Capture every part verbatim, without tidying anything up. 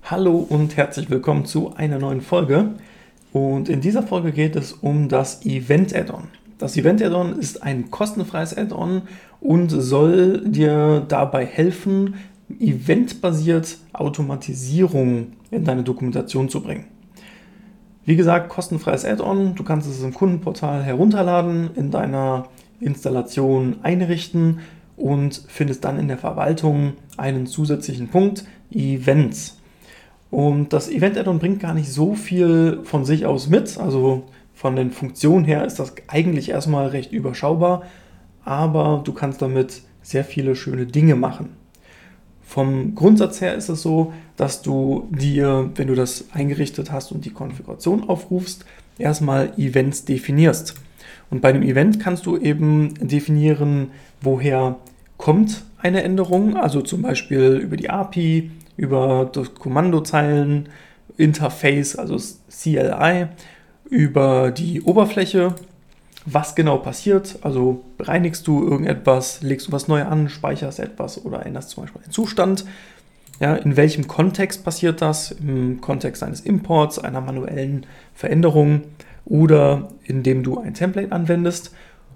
Hallo und herzlich willkommen zu einer neuen Folge. Und in dieser Folge geht es um das Event-Add-on. Das Event-Add-on ist ein kostenfreies Add-on und soll dir dabei helfen, eventbasiert Automatisierung in deine Dokumentation zu bringen. Wie gesagt, kostenfreies Add-on. Du kannst es im Kundenportal herunterladen, in deiner Installation einrichten und findest dann in der Verwaltung einen zusätzlichen Punkt, Events. Und das Event-Add-on bringt gar nicht so viel von sich aus mit, also von den Funktionen her ist das eigentlich erstmal recht überschaubar, aber du kannst damit sehr viele schöne Dinge machen. Vom Grundsatz her ist es so, dass du dir, wenn du das eingerichtet hast und die Konfiguration aufrufst, erstmal Events definierst. Und bei dem Event kannst du eben definieren, woher kommt eine Änderung, also zum Beispiel über die A P I, über das Kommandozeilen, Interface, also C L I, über die Oberfläche, was genau passiert, also bereinigst du irgendetwas, legst du was neu an, speicherst etwas oder änderst zum Beispiel den Zustand. Ja, in welchem Kontext passiert das? Im Kontext eines Imports, einer manuellen Veränderung oder indem du ein Template anwendest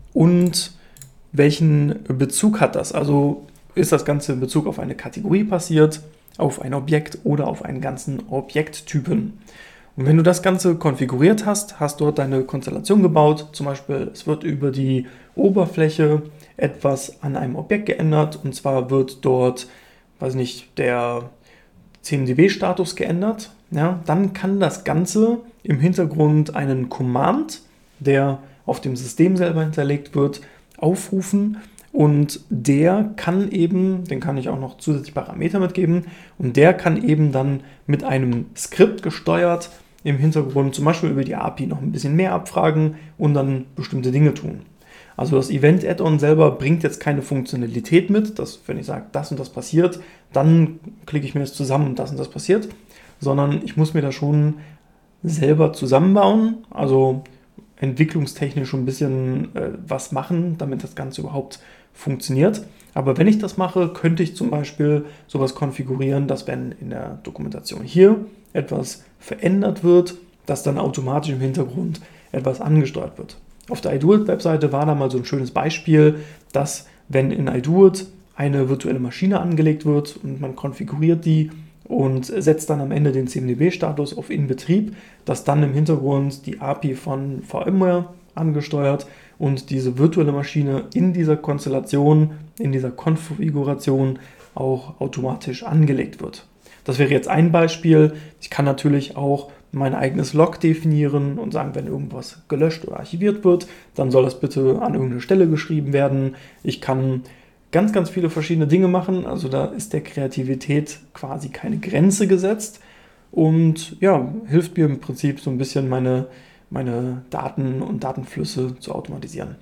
und welchen Bezug hat das? Also ist das Ganze in Bezug auf eine Kategorie passiert, auf ein Objekt oder auf einen ganzen Objekttypen. Und wenn du das Ganze konfiguriert hast, hast dort deine Konstellation gebaut, zum Beispiel es wird über die Oberfläche etwas an einem Objekt geändert und zwar wird dort, weiß nicht, der C M D B-Status geändert, ja, dann kann das Ganze im Hintergrund einen Command, der auf dem System selber hinterlegt wird, aufrufen. Und der kann eben, den kann ich auch noch zusätzlich Parameter mitgeben, und der kann eben dann mit einem Skript gesteuert im Hintergrund zum Beispiel über die A P I noch ein bisschen mehr abfragen und dann bestimmte Dinge tun. Also das Event-Add-on selber bringt jetzt keine Funktionalität mit, dass wenn ich sage, das und das passiert, dann klicke ich mir das zusammen und das und das passiert, sondern ich muss mir das schon selber zusammenbauen, also entwicklungstechnisch schon ein bisschen äh, was machen, damit das Ganze überhaupt funktioniert. Aber wenn ich das mache, könnte ich zum Beispiel sowas konfigurieren, dass wenn in der Dokumentation hier etwas verändert wird, dass dann automatisch im Hintergrund etwas angesteuert wird. Auf der iDoIt-Webseite war da mal so ein schönes Beispiel, dass wenn in iDoIt eine virtuelle Maschine angelegt wird und man konfiguriert die und setzt dann am Ende den C M D B-Status auf in Betrieb, dass dann im Hintergrund die A P I von VMware angesteuert und diese virtuelle Maschine in dieser Konstellation, in dieser Konfiguration auch automatisch angelegt wird. Das wäre jetzt ein Beispiel. Ich kann natürlich auch mein eigenes Log definieren und sagen, wenn irgendwas gelöscht oder archiviert wird, dann soll das bitte an irgendeine Stelle geschrieben werden. Ich kann ganz, ganz viele verschiedene Dinge machen. Also da ist der Kreativität quasi keine Grenze gesetzt und ja, hilft mir im Prinzip so ein bisschen meine, meine Daten und Datenflüsse zu automatisieren.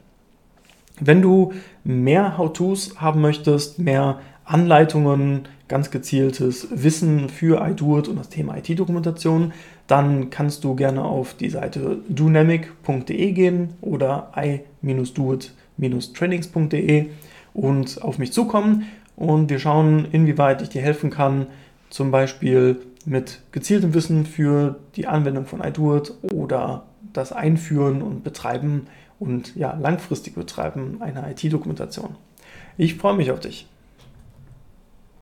Wenn du mehr How-Tos haben möchtest, mehr Anleitungen, ganz gezieltes Wissen für iDoIt und das Thema I T-Dokumentation, dann kannst du gerne auf die Seite dynamic punkt de gehen oder i doit trainings punkt de und auf mich zukommen und wir schauen, inwieweit ich dir helfen kann, zum Beispiel mit gezieltem Wissen für die Anwendung von iDoIt oder das Einführen und Betreiben und ja, langfristig Betreiben einer I T-Dokumentation. Ich freue mich auf dich.